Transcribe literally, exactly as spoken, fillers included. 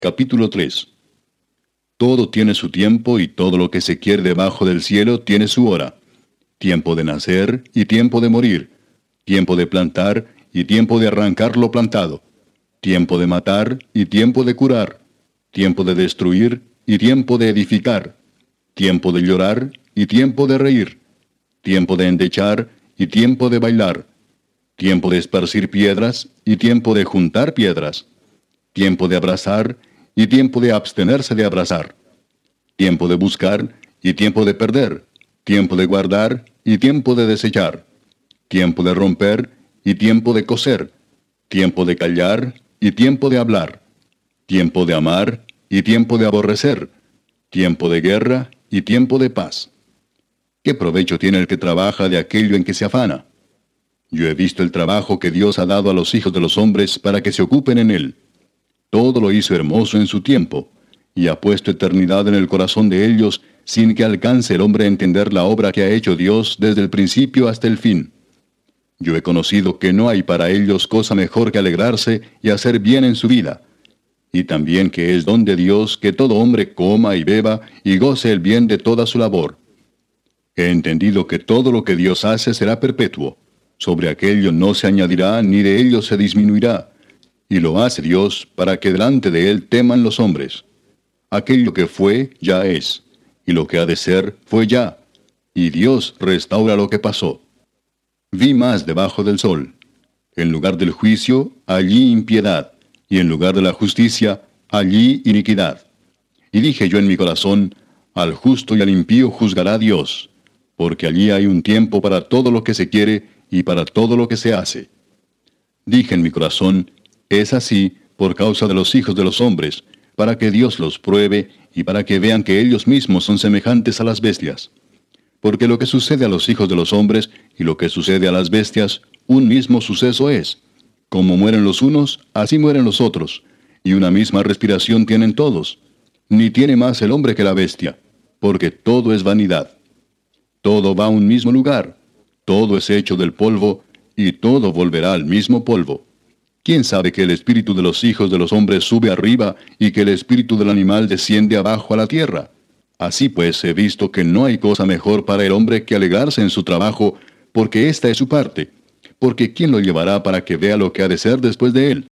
Capítulo tres. Todo tiene su tiempo y todo lo que se quiere debajo del cielo tiene su hora. Tiempo de nacer y tiempo de morir. Tiempo de plantar y tiempo de arrancar lo plantado. Tiempo de matar y tiempo de curar. Tiempo de destruir y tiempo de edificar. Tiempo de llorar y tiempo de reír. Tiempo de endechar y tiempo de bailar. Tiempo de esparcir piedras y tiempo de juntar piedras. Tiempo de abrazar y tiempo de abstenerse de abrazar. Tiempo de buscar y tiempo de perder. Tiempo de guardar y tiempo de desechar. Tiempo de romper y tiempo de coser. Tiempo de callar y tiempo de hablar. Tiempo de amar y tiempo de aborrecer. Tiempo de guerra y tiempo de paz. ¿Qué provecho tiene el que trabaja de aquello en que se afana? Yo he visto el trabajo que Dios ha dado a los hijos de los hombres para que se ocupen en él. Todo lo hizo hermoso en su tiempo, y ha puesto eternidad en el corazón de ellos, sin que alcance el hombre a entender la obra que ha hecho Dios desde el principio hasta el fin. Yo he conocido que no hay para ellos cosa mejor que alegrarse y hacer bien en su vida, y también que es don de Dios que todo hombre coma y beba y goce el bien de toda su labor. He entendido que todo lo que Dios hace será perpetuo, sobre aquello no se añadirá ni de ello se disminuirá, y lo hace Dios para que delante de él teman los hombres. Aquello que fue, ya es, y lo que ha de ser, fue ya, y Dios restaura lo que pasó. Vi más debajo del sol. En lugar del juicio, allí impiedad, y en lugar de la justicia, allí iniquidad. Y dije yo en mi corazón, al justo y al impío juzgará Dios, porque allí hay un tiempo para todo lo que se quiere y para todo lo que se hace. Dije en mi corazón, es así por causa de los hijos de los hombres, para que Dios los pruebe y para que vean que ellos mismos son semejantes a las bestias. Porque lo que sucede a los hijos de los hombres y lo que sucede a las bestias, un mismo suceso es. Como mueren los unos, así mueren los otros, y una misma respiración tienen todos. Ni tiene más el hombre que la bestia, porque todo es vanidad. Todo va a un mismo lugar, todo es hecho del polvo, y todo volverá al mismo polvo. ¿Quién sabe que el espíritu de los hijos de los hombres sube arriba y que el espíritu del animal desciende abajo a la tierra? Así pues he visto que no hay cosa mejor para el hombre que alegrarse en su trabajo, porque esta es su parte. Porque ¿quién lo llevará para que vea lo que ha de ser después de él?